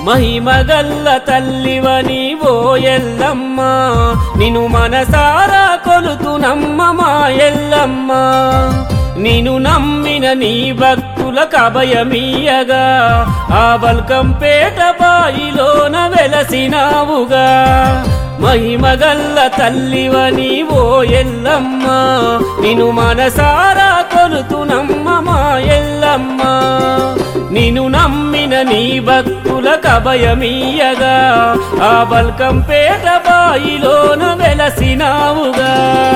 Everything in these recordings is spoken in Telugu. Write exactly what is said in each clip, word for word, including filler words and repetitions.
మహిమగల్ల తల్లివని ఓ ఎల్లమ్మ, నిను మనసారా కొలుతునమ్మ మా ఎల్లమ్మ. నిను నమ్మిన నీ భక్తులకు అభయమీయగా ఆ బల్కంపేట బాయిలోన వెలసినావుగా. మహిమగల్ల తల్లివని ఓ ఎల్లమ్మ, నిను మనసారా కొలుతునమ్మ మా ఎల్లమ్మ. నిను నమ్మిన నీ భక్తులకు అభయమీయగా ఆ బల్కంపేట బాయిలోన వెలసినావుగా.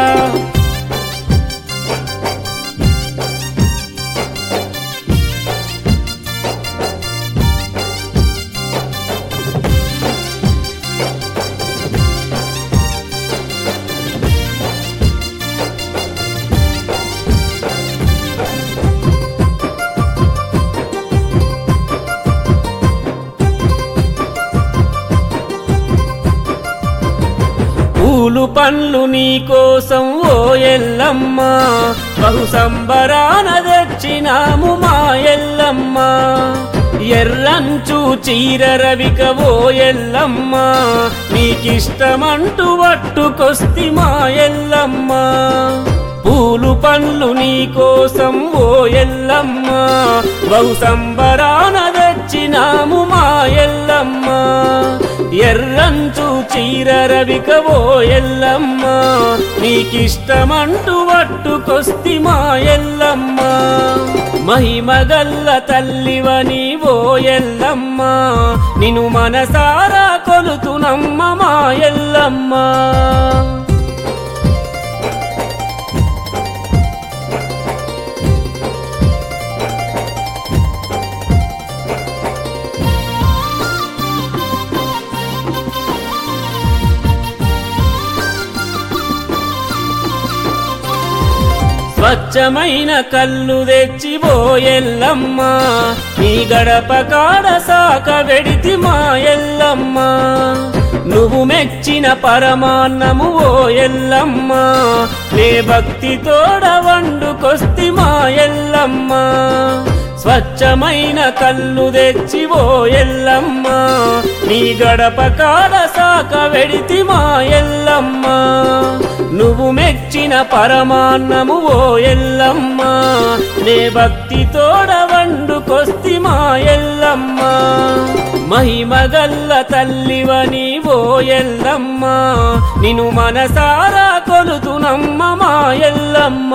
పూలు పండ్లు నీ కోసం ఓ ఎల్లమ్మ, బహు సంబరాన తెచ్చినాము మా ఎల్లమ్మ. ఎర్రంచు చీర రవిక ఓ ఎల్లమ్మ, నీకిష్టమంటూ పట్టుకొస్తి మా ఎల్లమ్మ. పూలు పండ్లు నీ కోసం ఓ ఎల్లమ్మ, బహు సంబరాన తెచ్చినాము మా ఎల్లమ్మ. ఎర్రంచు చీర రవిక ఓ ఎల్లమ్మ, నీకిష్టమంటూ పట్టుకొస్తి మా ఎల్లమ్మ. మహిమగల్ల తల్లివని ఓ ఎల్లమ్మ, నిను మనసారా కొలుతునమ్మ మా ఎల్లమ్మ. స్వచ్ఛమైన కళ్ళు తెచ్చి ఓ ఎల్లమ్మ, నీ గడప కాడ సాక వెడితి మా ఎల్లమ్మ. నువ్వు మెచ్చిన పరమాన్నము ఓ ఎల్లమ్మ, నే భక్తితోడ వండుకొస్తి మా ఎల్లమ్మ. స్వచ్ఛమైన కళ్ళు తెచ్చి ఓ ఎల్లమ్మ, నీ గడప కాడ సాక వెడితి మా ఎల్లమ్మ. నువ్వు మెచ్చిన పరమాన్నము ఓ ఎల్లమ్మ, నే భక్తితోడ వండుకొస్తి మా ఎల్లమ్మ. మహిమగల్ల తల్లివని ఓ ఎల్లమ్మ, నిను మనసారా కొలుతునమ్మ మా ఎల్లమ్మ.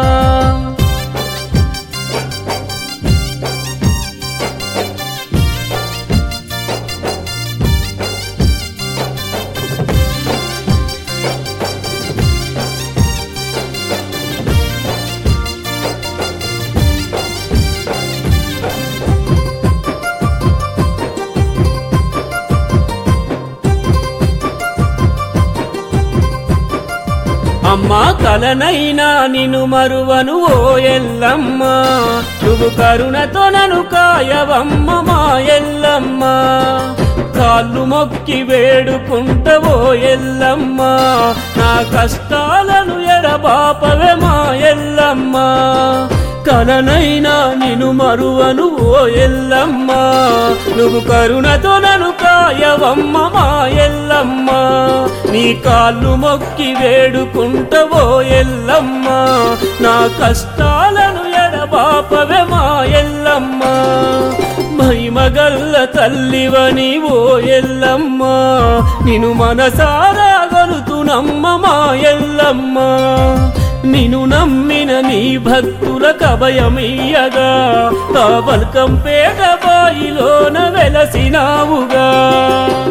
అమ్మా కలనైనా నిను మరువను ఓ ఎల్లమ్మ, నువ్వు కరుణతో నను కాయవమ్మ మా ఎల్లమ్మ. కాళ్ళు మొక్కి వేడుకుంట ఓ ఎల్లమ్మ, నా కష్టాలను ఎడబాపవే మా ఎల్లమ్మ. కలనైనా నిను మరువను ఓ ఎల్లమ్మ, నువ్వు కరుణతో నను కాయవమ్మ మా ఎల్లమ్మ. నీ కాళ్ళు మొక్కి వేడుకుంట ఓ ఎల్లమ్మ, నా కష్టాలను ఎడబాపవే మా ఎల్లమ్మ. మహిమగల్ల తల్లివని ఓ ఎల్లమ్మ, నిను మనసారా కొలుతునమ్మ మా ఎల్లమ్మ. నిను నమ్మిన నీ భక్తులకు అభయమీయగా ఆ బల్కంపేట బాయిలోన వెలసినావుగా.